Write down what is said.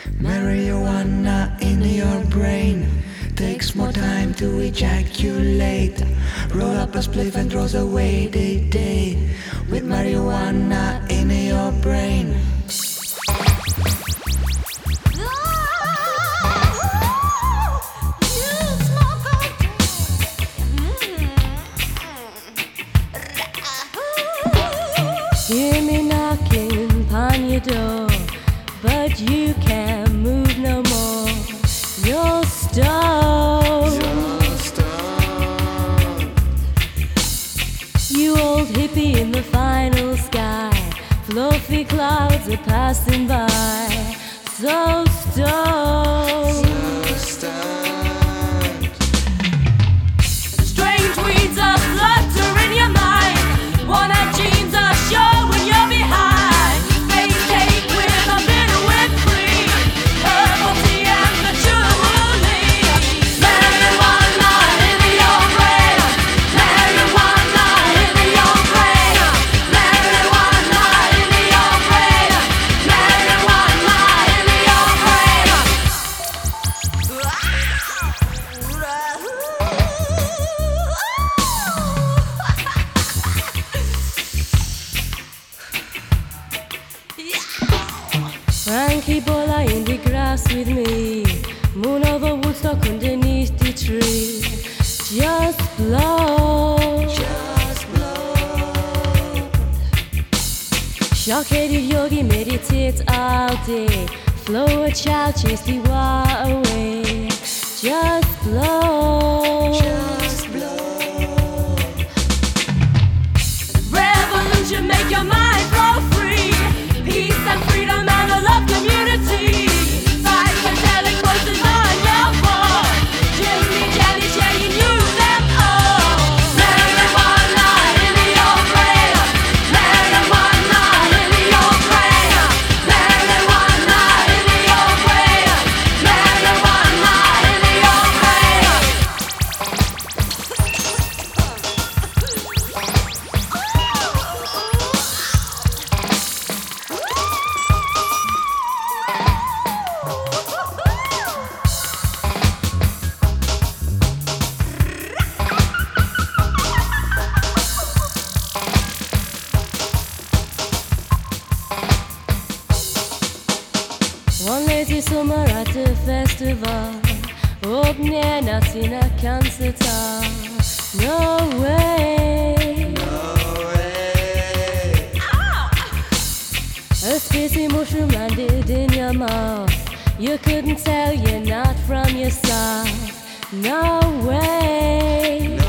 Marijuana in your brain takes more time to ejaculate. Roll up a spliff and throws away the day with marijuana in your brain. Hear me knocking upon your door, but you can't move no more. You're stoned. You old hippie in the final sky, fluffy clouds are passing by. So stoned. Strange weeds are fluttering your mind. One-eyed jeans are showing you're behind. Face cake with a bit of whipped cream, herbal tea and patchouli. Marijuana in your brain. Marijuana in your brain. Marijuana in your brain. Marijuana in your brain. Frankie Bola in the grass with me, moon over Woodstock underneath the tree. Just blow, shock-headed yogi meditates all day. Flow a child, chase the war away. Just blow, revolution, make your mind flow free. Peace and freedom and a love community. Psychedelic voices on your phone. Jimmy, Jenny, Shay, you knew them all. Marijuana in your brain. Marijuana in your brain. Marijuana in your brain. Marijuana in your brain. One lazy summer at the festival, opening us in a concert hall. No way. A spicy mushroom landed in your mouth. You couldn't tell you're not from yourself. No way.